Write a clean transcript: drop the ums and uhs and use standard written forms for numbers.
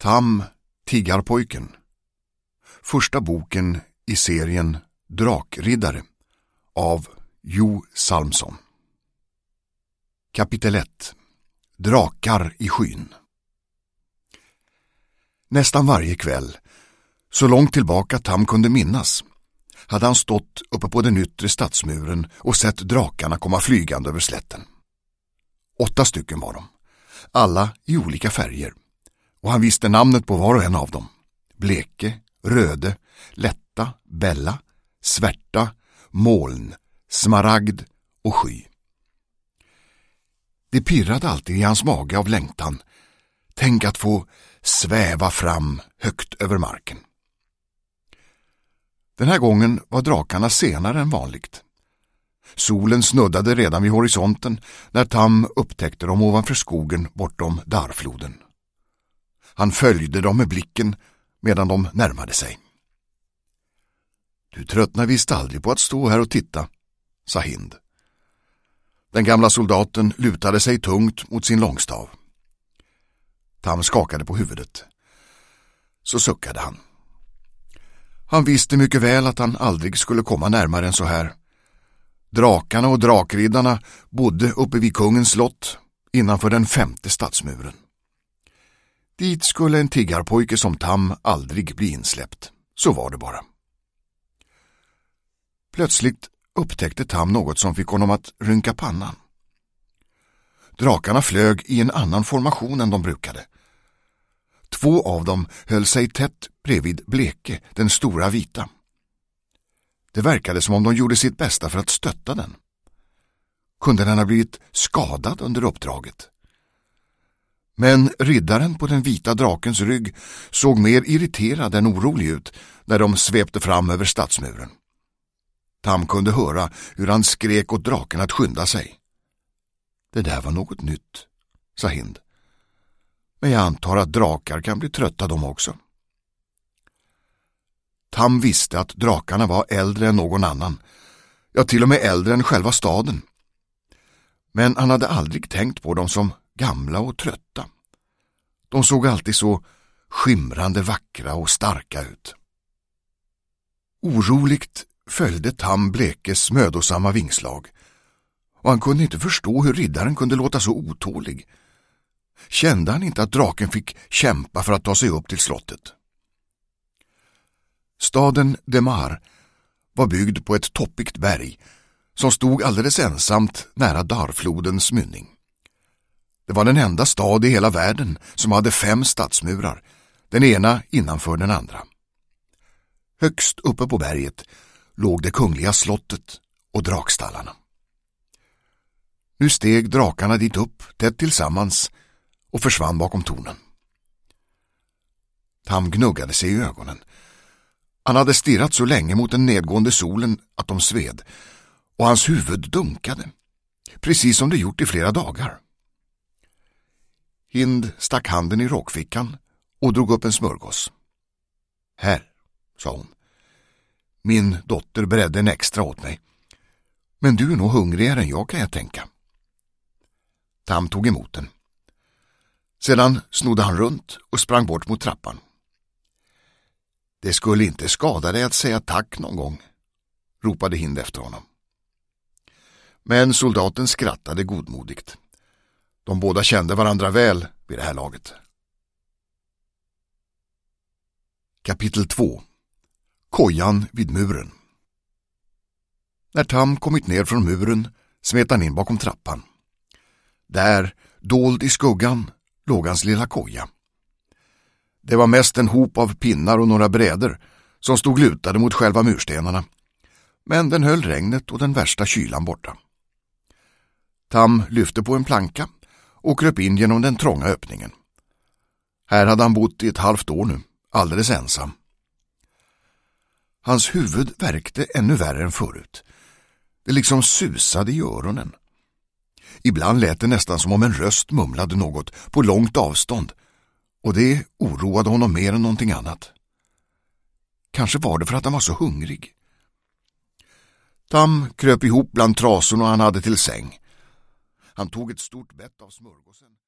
Tam, tiggarpojken. Första boken i serien Drakriddare av Jo Salmson. Kapitel 1. Drakar i skyn. Nästan varje kväll, så långt tillbaka Tam kunde minnas, hade han stått uppe på den yttre stadsmuren och sett drakarna komma flygande över slätten. 8 stycken var de, alla i olika färger, och han visste namnet på var och en av dem. Bleke, Röde, Lätta, Bella, Svärta, Moln, Smaragd och Sky. Det pirrade alltid i hans mage av längtan. Tänk att få sväva fram högt över marken. Den här gången var drakarna senare än vanligt. Solen snuddade redan vid horisonten när Tam upptäckte dem ovanför skogen bortom Darfloden. Han följde dem med blicken medan de närmade sig. Du tröttnar visst aldrig på att stå här och titta, sa Hind. Den gamla soldaten lutade sig tungt mot sin långstav. Tam skakade på huvudet. Så suckade han. Han visste mycket väl att han aldrig skulle komma närmare än så här. Drakarna och drakriddarna bodde uppe vid kungens slott innanför den 5:e stadsmuren. Dit skulle en tiggarpojke som Tam aldrig bli insläppt. Så var det bara. Plötsligt upptäckte Tam något som fick honom att rynka pannan. Drakarna flög i en annan formation än de brukade. 2 av dem höll sig tätt bredvid Bleke, den stora vita. Det verkade som om de gjorde sitt bästa för att stötta den. Kunde den ha blivit skadad under uppdraget? Men riddaren på den vita drakens rygg såg mer irriterad än orolig ut när de svepte fram över stadsmuren. Tam kunde höra hur han skrek åt draken att skynda sig. Det där var något nytt, sa Hind. Men jag antar att drakar kan bli trötta de också. Tam visste att drakarna var äldre än någon annan. Ja, till och med äldre än själva staden. Men han hade aldrig tänkt på dem som gamla och trötta. De såg alltid så skimrande vackra och starka ut. Oroligt följde Tam Blekes mödosamma vingslag, och han kunde inte förstå hur riddaren kunde låta så otålig. Kände han inte att draken fick kämpa för att ta sig upp till slottet? Staden Demar var byggd på ett toppigt berg som stod alldeles ensamt nära Darflodens mynning. Det var den enda stad i hela världen som hade 5 stadsmurar, den ena innanför den andra. Högst uppe på berget låg det kungliga slottet och drakstallarna. Nu steg drakarna dit upp tätt tillsammans och försvann bakom tornen. Tam gnuggade sig i ögonen. Han hade stirrat så länge mot den nedgående solen att de sved, och hans huvud dunkade, precis som det gjort i flera dagar. Hind stack handen i rockfickan och drog upp en smörgås. Här, sa hon. Min dotter beredde en extra åt mig. Men du är nog hungrigare än jag, kan jag tänka. Tam tog emot den. Sedan snodde han runt och sprang bort mot trappan. Det skulle inte skada dig att säga tack någon gång, ropade Hind efter honom. Men soldaten skrattade godmodigt. De båda kände varandra väl vid det här laget. Kapitel 2. Kojan vid muren. När Tam kommit ner från muren smet han in bakom trappan. Där, dold i skuggan, låg hans lilla koja. Det var mest en hop av pinnar och några brädor som stod lutade mot själva murstenarna, men den höll regnet och den värsta kylan borta. Tam lyfte på en planka och kröp in genom den trånga öppningen. Här hade han bott i ett halvt år nu, alldeles ensam. Hans huvud värkte ännu värre än förut. Det liksom susade i öronen. Ibland lät det nästan som om en röst mumlade något på långt avstånd, och det oroade honom mer än någonting annat. Kanske var det för att han var så hungrig. Tam kröp ihop bland trasorna han hade till säng. Han tog ett stort bett av smörgåsen.